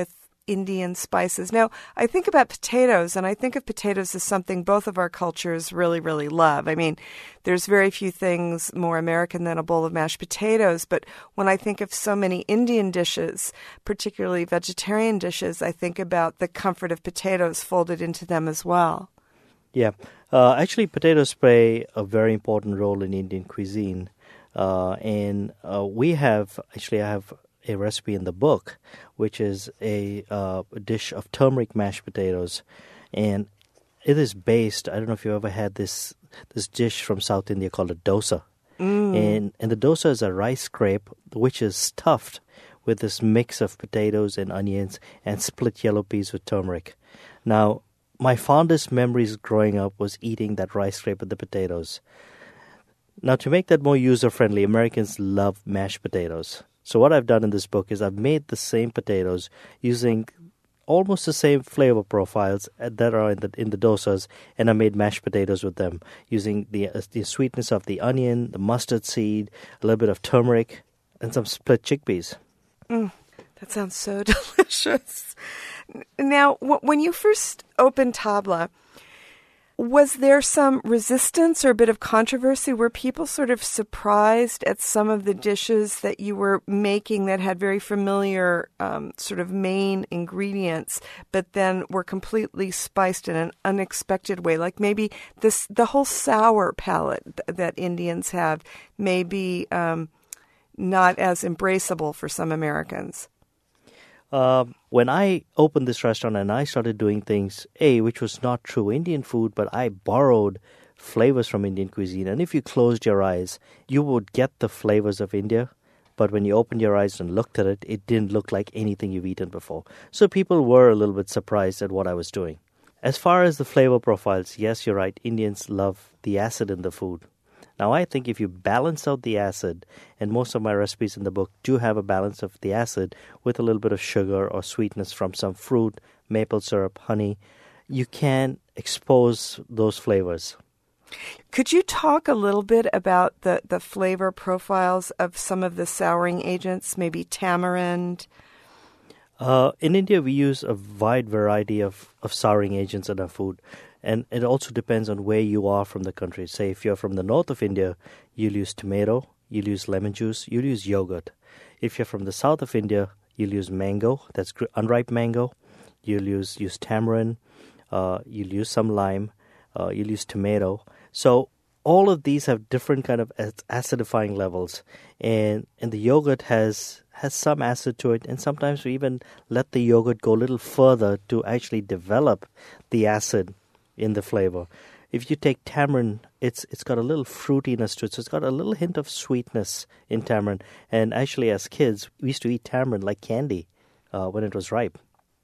Indian spices. Now, I think about potatoes, and I think of potatoes as something both of our cultures really, really love. I mean, there's very few things more American than a bowl of mashed potatoes, but when I think of so many Indian dishes, particularly vegetarian dishes, I think about the comfort of potatoes folded into them as well. Yeah. Uh, actually, potatoes play a very important role in Indian cuisine. Uh, and uh, we have, actually, I have a recipe in the book, which is a, uh, a dish of turmeric mashed potatoes. And it is based, I don't know if you ever had this this dish from South India called a dosa. Mm. And, and the dosa is a rice scrape, which is stuffed with this mix of potatoes and onions and split yellow peas with turmeric. Now, my fondest memories growing up was eating that rice scrape with the potatoes. Now, to make that more user-friendly, Americans love mashed potatoes. So what I've done in this book is I've made the same potatoes using almost the same flavor profiles that are in the in the dosas, and I made mashed potatoes with them using the, uh, the sweetness of the onion, the mustard seed, a little bit of turmeric, and some split chickpeas. Mm, that sounds so delicious. Now, w- when you first opened Tabla, was there some resistance or a bit of controversy? Were people sort of surprised at some of the dishes that you were making that had very familiar um, sort of main ingredients, but then were completely spiced in an unexpected way? Like maybe this the whole sour palate that Indians have may be um, not as embraceable for some Americans. Uh, when I opened this restaurant and I started doing things, A, which was not true Indian food, but I borrowed flavors from Indian cuisine. And if you closed your eyes, you would get the flavors of India. But when you opened your eyes and looked at it, it didn't look like anything you've eaten before. So people were a little bit surprised at what I was doing. As far as the flavor profiles, yes, you're right. Indians love the acid in the food. Now, I think if you balance out the acid, and most of my recipes in the book do have a balance of the acid with a little bit of sugar or sweetness from some fruit, maple syrup, honey, you can expose those flavors. Could you talk a little bit about the, the flavor profiles of some of the souring agents, maybe tamarind? Uh, in India, we use a wide variety of, of souring agents in our food. And it also depends on where you are from the country. Say, if you're from the north of India, you'll use tomato, you'll use lemon juice, you'll use yogurt. If you're from the south of India, you'll use mango, that's unripe mango. You'll use, use tamarind, uh, you'll use some lime, uh, you'll use tomato. So all of these have different kind of acidifying levels. And, and the yogurt has has some acid to it, and sometimes we even let the yogurt go a little further to actually develop the acid in the flavor. If you take tamarind, it's it's got a little fruitiness to it, so it's got a little hint of sweetness in tamarind. And actually, as kids, we used to eat tamarind like candy uh, when it was ripe.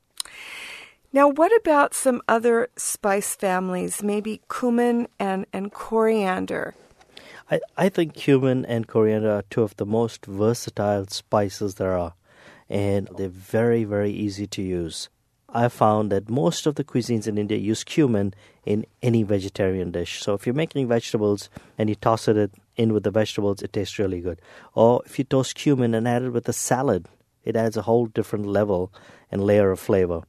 Now, what about some other spice families, maybe cumin and, and coriander? I, I think cumin and coriander are two of the most versatile spices there are, and they're very, very easy to use. I found that most of the cuisines in India use cumin in any vegetarian dish. So if you're making vegetables and you toss it in with the vegetables, it tastes really good. Or if you toast cumin and add it with a salad, it adds a whole different level and layer of flavor.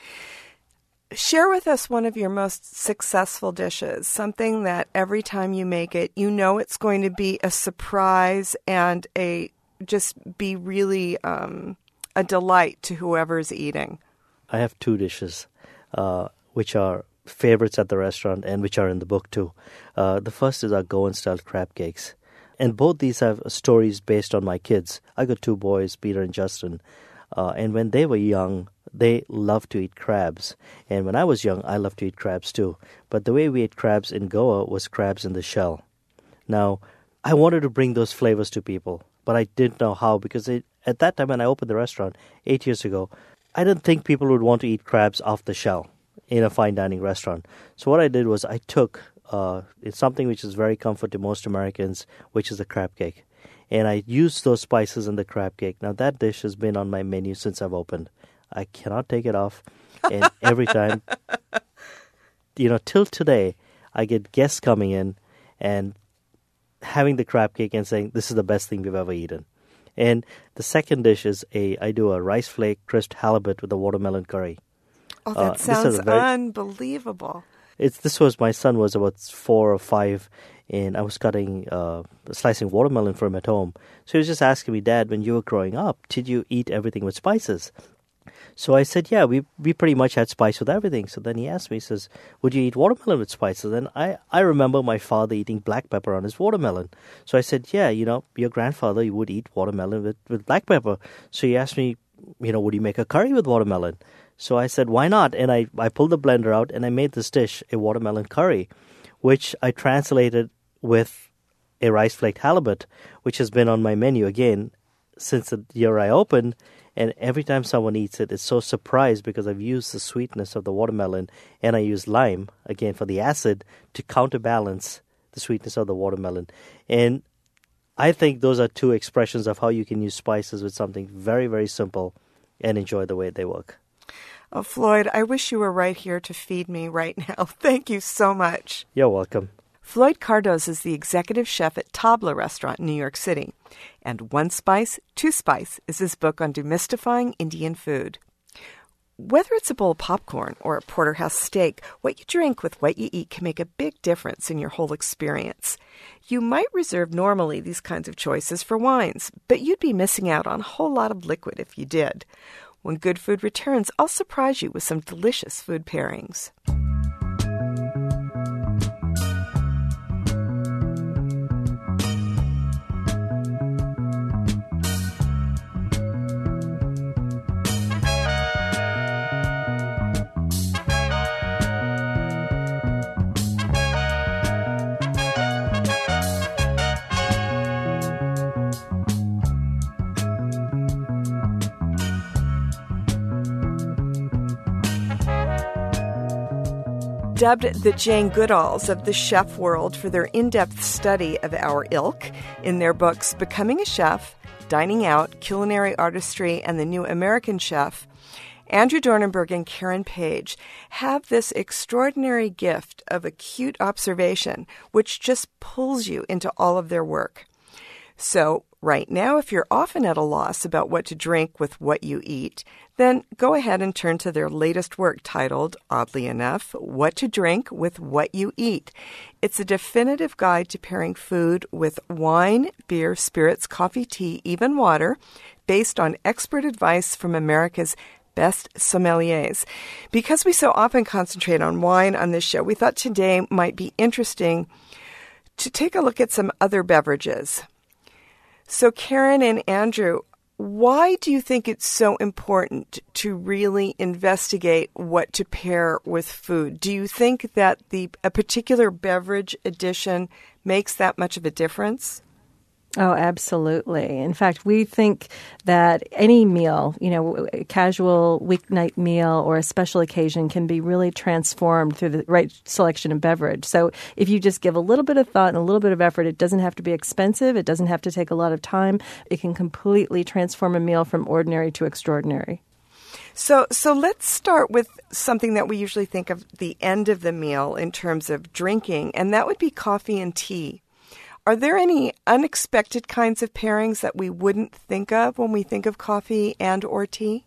Share with us one of your most successful dishes, something that every time you make it, you know it's going to be a surprise and a just be really um, a delight to whoever's eating. I have two dishes, uh, which are favorites at the restaurant and which are in the book too. Uh, the first is our Goan-style crab cakes. And both these have stories based on my kids. I got two boys, Peter and Justin. Uh, and when they were young, they loved to eat crabs. And when I was young, I loved to eat crabs too. But the way we ate crabs in Goa was crabs in the shell. Now, I wanted to bring those flavors to people, but I didn't know how, because it, at that time when I opened the restaurant eight years ago, I didn't think people would want to eat crabs off the shell in a fine dining restaurant. So what I did was I took uh, it's something which is very comfort to most Americans, which is a crab cake. And I used those spices in the crab cake. Now, that dish has been on my menu since I've opened. I cannot take it off. And every time, you know, till today, I get guests coming in and having the crab cake and saying, this is the best thing we've ever eaten. And the second dish is a I do a rice flake crisped halibut with a watermelon curry. Oh, that Uh, sounds very, unbelievable. It's this was my son was about four or five, and I was cutting, uh, slicing watermelon for him at home. So he was just asking me, Dad, when you were growing up, did you eat everything with spices? So I said, yeah, we we pretty much had spice with everything. So then he asked me, he says, would you eat watermelon with spices? And I, I remember my father eating black pepper on his watermelon. So I said, yeah, you know, your grandfather you would eat watermelon with, with black pepper. So he asked me, you know, would you make a curry with watermelon? So I said, why not? And I, I pulled the blender out and I made this dish, a watermelon curry, which I translated with a rice flaked halibut, which has been on my menu again since the year I opened. And every time someone eats it, it's so surprised because I've used the sweetness of the watermelon and I use lime, again, for the acid to counterbalance the sweetness of the watermelon. And I think those are two expressions of how you can use spices with something very, very simple and enjoy the way they work. Oh, Floyd, I wish you were right here to feed me right now. Thank you so much. You're welcome. Floyd Cardoz is the executive chef at Tabla Restaurant in New York City. And One Spice, Two Spice is his book on demystifying Indian food. Whether it's a bowl of popcorn or a porterhouse steak, what you drink with what you eat can make a big difference in your whole experience. You might reserve normally these kinds of choices for wines, but you'd be missing out on a whole lot of liquid if you did. When Good Food returns, I'll surprise you with some delicious food pairings. Dubbed the Jane Goodalls of the chef world for their in-depth study of our ilk in their books Becoming a Chef, Dining Out, Culinary Artistry, and the New American Chef, Andrew Dornenberg and Karen Page have this extraordinary gift of acute observation, which just pulls you into all of their work. So right now, if you're often at a loss about what to drink with what you eat, then go ahead and turn to their latest work titled, oddly enough, What to Drink with What You Eat. It's a definitive guide to pairing food with wine, beer, spirits, coffee, tea, even water, based on expert advice from America's best sommeliers. Because we so often concentrate on wine on this show, we thought today might be interesting to take a look at some other beverages. So Karen and Andrew, why do you think it's so important to really investigate what to pair with food? Do you think that the a particular beverage addition makes that much of a difference? Oh, absolutely. In fact, we think that any meal, you know, a casual weeknight meal or a special occasion can be really transformed through the right selection of beverage. So if you just give a little bit of thought and a little bit of effort, it doesn't have to be expensive. It doesn't have to take a lot of time. It can completely transform a meal from ordinary to extraordinary. So so let's start with something that we usually think of the end of the meal in terms of drinking, and that would be coffee and tea. Are there any unexpected kinds of pairings that we wouldn't think of when we think of coffee and or tea?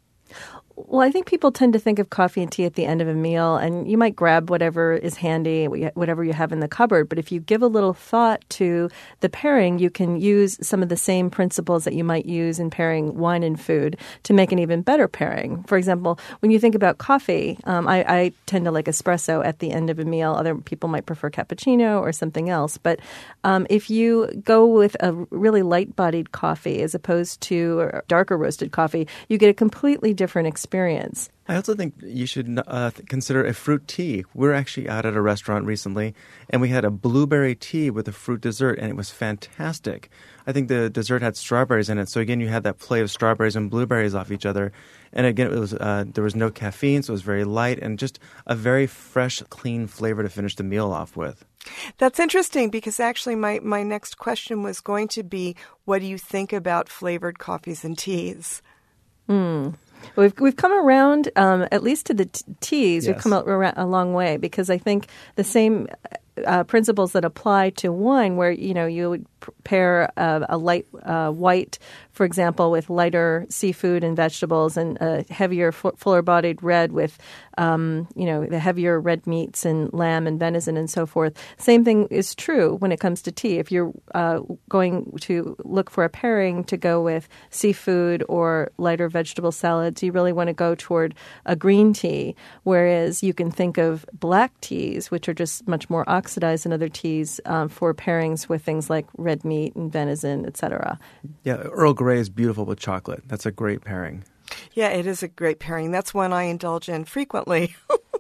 Well, I think people tend to think of coffee and tea at the end of a meal, and you might grab whatever is handy, whatever you have in the cupboard. But if you give a little thought to the pairing, you can use some of the same principles that you might use in pairing wine and food to make an even better pairing. For example, when you think about coffee, um, I, I tend to like espresso at the end of a meal. Other people might prefer cappuccino or something else. But um, if you go with a really light-bodied coffee as opposed to darker roasted coffee, you get a completely different experience. experience. I also think you should uh, consider a fruit tea. We were actually out at a restaurant recently, and we had a blueberry tea with a fruit dessert, and it was fantastic. I think the dessert had strawberries in it, so again, you had that play of strawberries and blueberries off each other. And again, it was uh, there was no caffeine, so it was very light, and just a very fresh, clean flavor to finish the meal off with. That's interesting because actually my, my next question was going to be, what do you think about flavored coffees and teas? Hmm. We've we've come around, um, at least to the t- teas. Yes. We've come a, a long way because I think the same uh, principles that apply to wine, where you know you would pair uh, a light uh, white, for example, with lighter seafood and vegetables, and a heavier, f- fuller-bodied red with, um, you know, the heavier red meats and lamb and venison and so forth. Same thing is true when it comes to tea. If you're uh, going to look for a pairing to go with seafood or lighter vegetable salads, you really want to go toward a green tea, whereas you can think of black teas, which are just much more oxidized than other teas, um, for pairings with things like red meat and venison, et cetera. Yeah, Earl Grey is beautiful with chocolate. That's a great pairing. Yeah, it is a great pairing. That's one I indulge in frequently.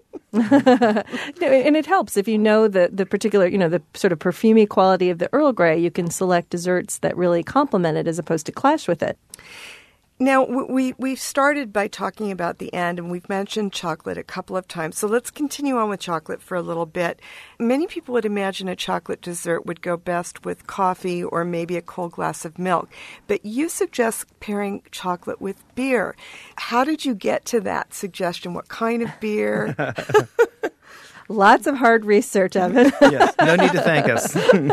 And it helps if you know the, the particular, you know, the sort of perfumey quality of the Earl Grey. You can select desserts that really complement it as opposed to clash with it. Now, we, we've started by talking about the end, and we've mentioned chocolate a couple of times. So let's continue on with chocolate for a little bit. Many people would imagine a chocolate dessert would go best with coffee or maybe a cold glass of milk. But you suggest pairing chocolate with beer. How did you get to that suggestion? What kind of beer? Lots of hard research, Evan. Yes, no need to thank us.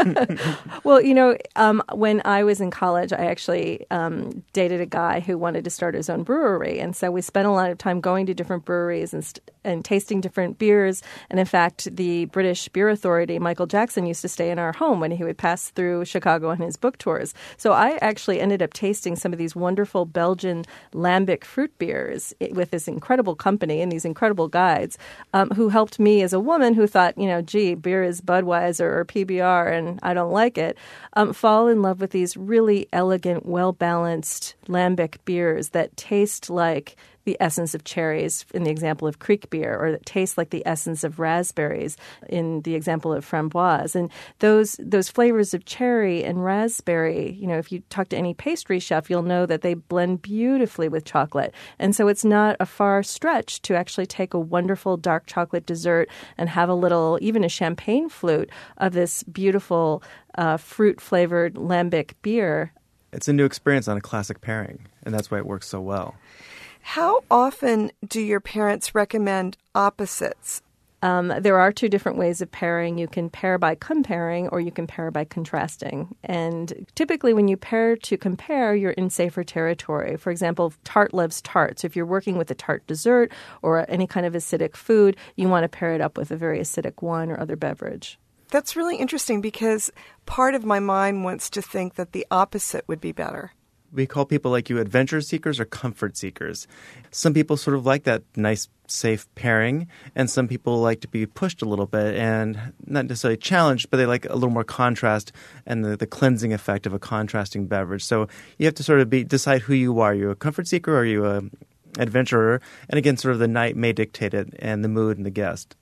Well, you know, um, when I was in college, I actually um, dated a guy who wanted to start his own brewery. And so we spent a lot of time going to different breweries and, st- and tasting different beers. And in fact, the British Beer Authority, Michael Jackson, used to stay in our home when he would pass through Chicago on his book tours. So I actually ended up tasting some of these wonderful Belgian lambic fruit beers with this incredible company and these incredible guides um, who helped me as a woman who thought, you know, gee, beer is Budweiser or P B R and I don't like it, um, fall in love with these really elegant, well-balanced lambic beers that taste like the essence of cherries in the example of Creek beer, or that taste like the essence of raspberries in the example of framboise. And those those flavors of cherry and raspberry, you know, if you talk to any pastry chef, you'll know that they blend beautifully with chocolate. And so it's not a far stretch to actually take a wonderful dark chocolate dessert and have a little, even a champagne flute of this beautiful uh, fruit-flavored lambic beer. It's a new experience on a classic pairing, and that's why it works so well. How often do your parents recommend opposites? Um, there are two different ways of pairing. You can pair by comparing or you can pair by contrasting. And typically when you pair to compare, you're in safer territory. For example, tart loves tart. So if you're working with a tart dessert or any kind of acidic food, you want to pair it up with a very acidic wine or other beverage. That's really interesting because part of my mind wants to think that the opposite would be better. We call people like you adventure seekers or comfort seekers. Some people sort of like that nice, safe pairing, and some people like to be pushed a little bit and not necessarily challenged, but they like a little more contrast and the, the cleansing effect of a contrasting beverage. So you have to sort of be decide who you are. Are you a comfort seeker or are you an adventurer? And again, sort of the night may dictate it and the mood and the guest.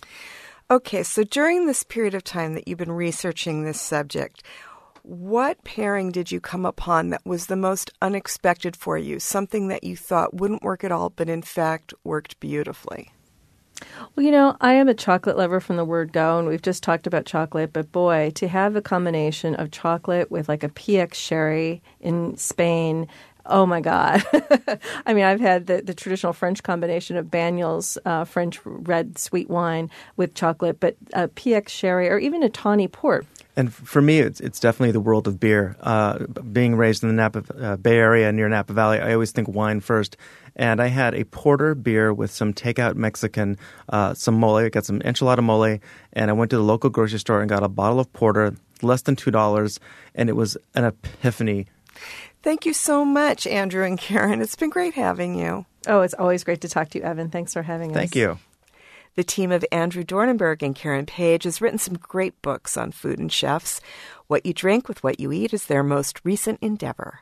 Okay, so during this period of time that you've been researching this subject, what pairing did you come upon that was the most unexpected for you? Something that you thought wouldn't work at all, but in fact worked beautifully? Well, you know, I am a chocolate lover from the word go, and we've just talked about chocolate, but boy, to have a combination of chocolate with like a P X sherry in Spain, oh my God. I mean, I've had the, the traditional French combination of Banyuls, uh, French red sweet wine with chocolate, but a P X sherry or even a tawny port. And for me, it's it's definitely the world of beer. Uh, being raised in the Napa uh, Bay Area near Napa Valley, I always think wine first. And I had a porter beer with some takeout Mexican, uh, some mole. I got some enchilada mole, and I went to the local grocery store and got a bottle of porter, less than two dollars, and it was an epiphany. Thank you so much, Andrew and Karen. It's been great having you. Oh, it's always great to talk to you, Evan. Thanks for having us. Thank you. The team of Andrew Dornenberg and Karen Page has written some great books on food and chefs. What You Drink with What You Eat is their most recent endeavor.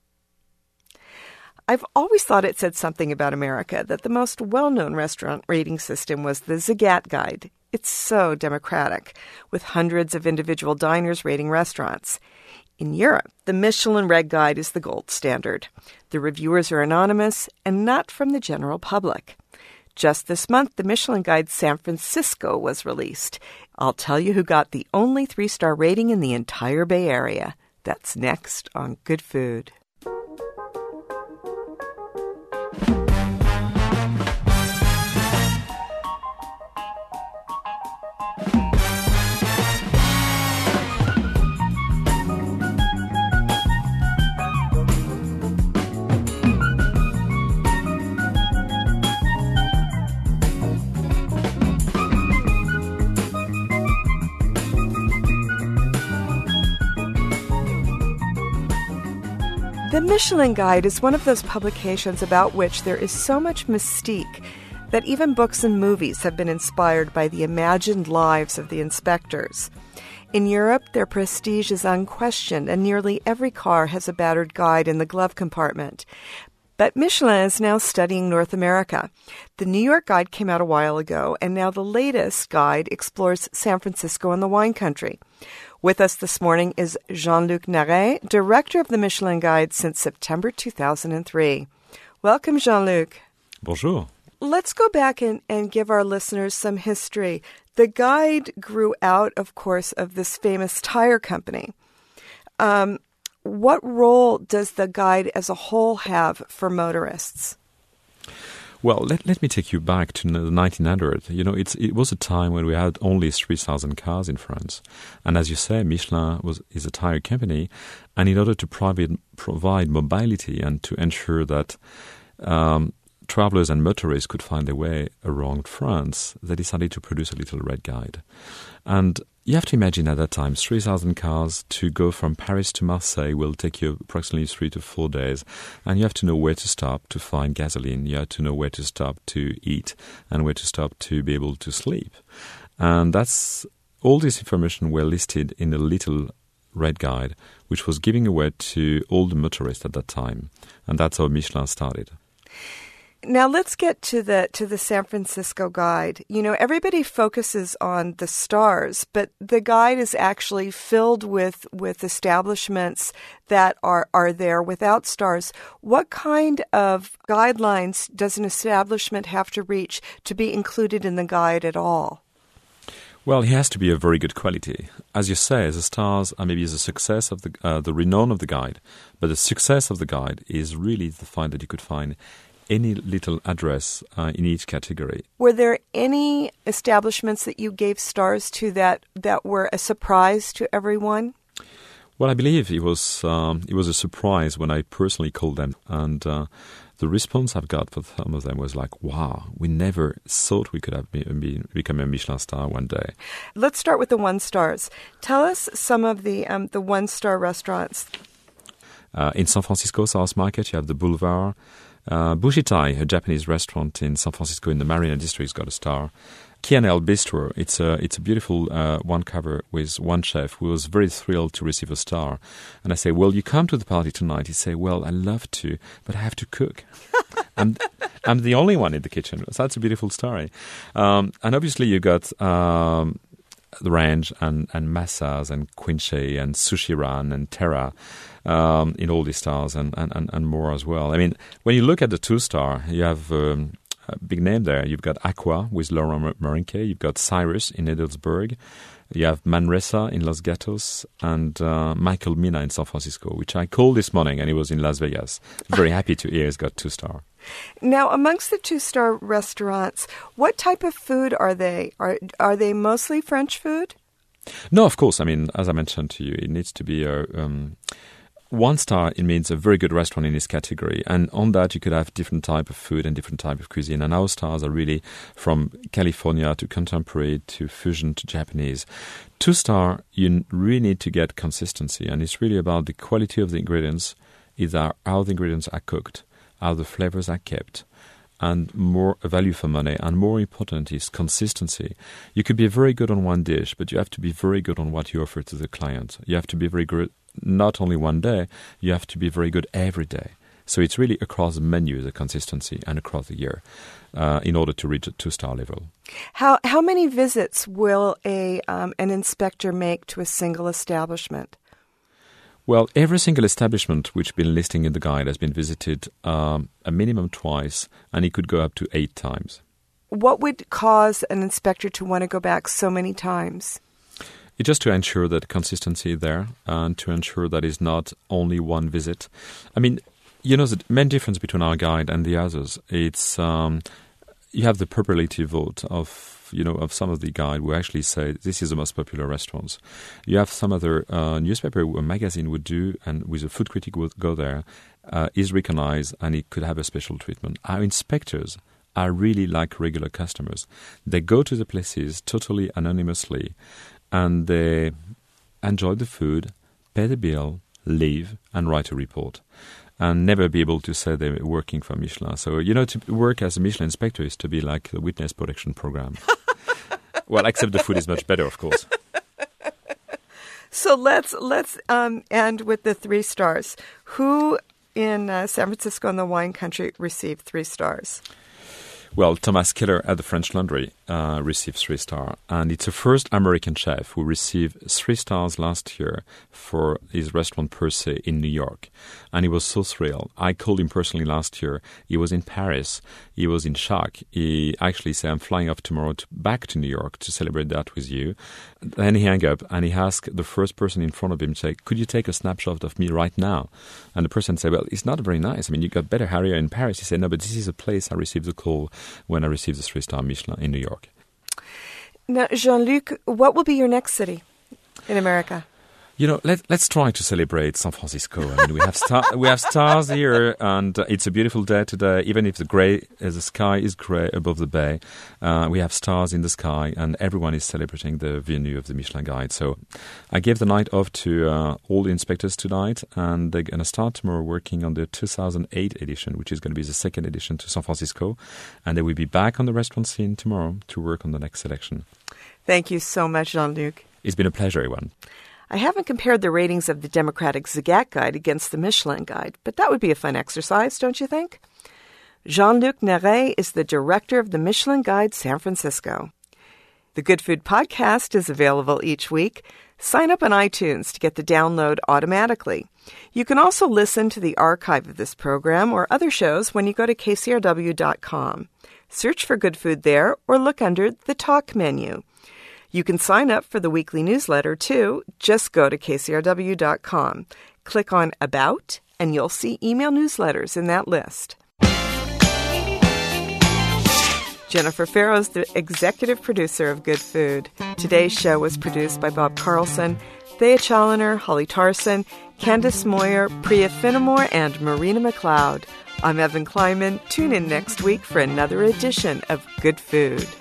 I've always thought it said something about America that the most well-known restaurant rating system was the Zagat Guide. It's so democratic, with hundreds of individual diners rating restaurants. In Europe, the Michelin Red Guide is the gold standard. The reviewers are anonymous and not from the general public. Just this month, the Michelin Guide San Francisco was released. I'll tell you who got the only three-star rating in the entire Bay Area. That's next on Good Food. The Michelin Guide is one of those publications about which there is so much mystique that even books and movies have been inspired by the imagined lives of the inspectors. In Europe, their prestige is unquestioned, and nearly every car has a battered guide in the glove compartment. But Michelin is now studying North America. The New York Guide came out a while ago, and now the latest guide explores San Francisco and the wine country. With us this morning is Jean-Luc Naret, director of the Michelin Guide since September two thousand three. Welcome, Jean-Luc. Bonjour. Let's go back and, and give our listeners some history. The Guide grew out, of course, of this famous tire company. Um, what role does the Guide as a whole have for motorists? Well, let let me take you back to the nineteen hundreds. You know, it's it was a time when we had only three thousand cars in France. And as you say, Michelin was is a tire company. And in order to provide, provide mobility and to ensure that um, travelers and motorists could find their way around France, they decided to produce a little red guide. And you have to imagine at that time, three thousand cars to go from Paris to Marseille will take you approximately three to four days. And you have to know where to stop to find gasoline. You have to know where to stop to eat and where to stop to be able to sleep. And that's all this information were listed in a little red guide, which was giving away to all the motorists at that time. And that's how Michelin started. Now let's get to the to the San Francisco Guide. You know, everybody focuses on the stars, but the guide is actually filled with, with establishments that are, are there without stars. What kind of guidelines does an establishment have to reach to be included in the guide at all? Well, he has to be of very good quality. As you say, the stars are maybe the success of the uh, the renown of the guide, but the success of the guide is really the fact that you could find any little address uh, in each category. Were there any establishments that you gave stars to that, that were a surprise to everyone? Well, I believe it was um, it was a surprise when I personally called them, and uh, the response I've got for some of them was like, wow, we never thought we could have be, be, become a Michelin star one day. Let's start with the one stars. Tell us some of the um, the one-star restaurants. Uh, in San Francisco, South Market, you have the Boulevard. Uh, Bushitai, a Japanese restaurant in San Francisco in the Marina District, got a star. K and L Bistro, it's a it's a beautiful uh, one cover with one chef who was very thrilled to receive a star. And I say, well, you come to the party tonight. He say, well, I love to, but I have to cook. I'm, I'm the only one in the kitchen. So that's a beautiful story. Um, and obviously you got um, the Range and, and Massas and Quinche and Sushiran and Terra. Um, in all these stars and, and, and more as well. I mean, when you look at the two-star, you have um, a big name there. You've got Aqua with Laurent Marinque. You've got Cyrus in Edelsburg. You have Manresa in Los Gatos and uh, Michael Mina in San Francisco, which I called this morning, and he was in Las Vegas. Very happy to hear he's got two-star. Now, amongst the two-star restaurants, what type of food are they? Are are they mostly French food? No, of course. I mean, as I mentioned to you, it needs to be a... Um, One star, it means a very good restaurant in this category. And on that, you could have different type of food and different type of cuisine. And our stars are really from California to contemporary to fusion to Japanese. Two star, you really need to get consistency. And it's really about the quality of the ingredients, either how the ingredients are cooked, how the flavors are kept, and more value for money. And more important is consistency. You could be very good on one dish, but you have to be very good on what you offer to the client. You have to be very good not only one day, you have to be very good every day. So it's really across the menu, the consistency, and across the year uh, in order to reach a two-star level. How how many visits will a um, an inspector make to a single establishment? Well, every single establishment which has been listing in the guide has been visited um, a minimum twice, and it could go up to eight times. What would cause an inspector to want to go back so many times? It's just to ensure that consistency is there and to ensure that it's not only one visit. I mean, you know, the main difference between our guide and the others, it's um, you have the popularity vote of, you know, of some of the guide who actually say this is the most popular restaurants. You have some other uh, newspaper or magazine would do, and with a food critic would go there, uh, is recognized, and it could have a special treatment. Our inspectors are really like regular customers. They go to the places totally anonymously, and they enjoy the food, pay the bill, leave, and write a report, and never be able to say they're working for Michelin. So, you know, to work as a Michelin inspector is to be like the witness protection program. Well, except the food is much better, of course. So let's let's um, end with the three stars. Who in uh, San Francisco and the wine country received three stars? Well, Thomas Keller at the French Laundry uh, received three stars. And it's the first American chef who received three stars last year for his restaurant Per Se in New York. And he was so thrilled. I called him personally last year. He was in Paris. He was in shock. He actually said, I'm flying off tomorrow to, back to New York to celebrate that with you. Then he hung up and he asked the first person in front of him, say, could you take a snapshot of me right now? And the person said, well, it's not very nice. I mean, you got better Harrier in Paris. He said, no, but this is a place I received the call when I received the three-star Michelin in New York. Now, Jean-Luc, what will be your next city in America? You know, let, let's try to celebrate San Francisco. I mean, we have star, we have stars here, and uh, it's a beautiful day today. Even if the gray, uh, the sky is gray above the bay, uh, we have stars in the sky, and everyone is celebrating the venue of the Michelin Guide. So, I gave the night off to uh, all the inspectors tonight, and they're going to start tomorrow working on the two thousand eight edition, which is going to be the second edition to San Francisco, and they will be back on the restaurant scene tomorrow to work on the next selection. Thank you so much, Jean-Luc. It's been a pleasure, Ewan. I haven't compared the ratings of the Democratic Zagat Guide against the Michelin Guide, but that would be a fun exercise, don't you think? Jean-Luc Néret is the director of the Michelin Guide San Francisco. The Good Food Podcast is available each week. Sign up on iTunes to get the download automatically. You can also listen to the archive of this program or other shows when you go to K C R W dot com. Search for Good Food there or look under the Talk menu. You can sign up for the weekly newsletter, too. Just go to K C R W dot com. Click on About, and you'll see email newsletters in that list. Jennifer Farrow is the executive producer of Good Food. Today's show was produced by Bob Carlson, Thea Challoner, Holly Tarson, Candice Moyer, Priya Finnemore, and Marina McLeod. I'm Evan Kleiman. Tune in next week for another edition of Good Food.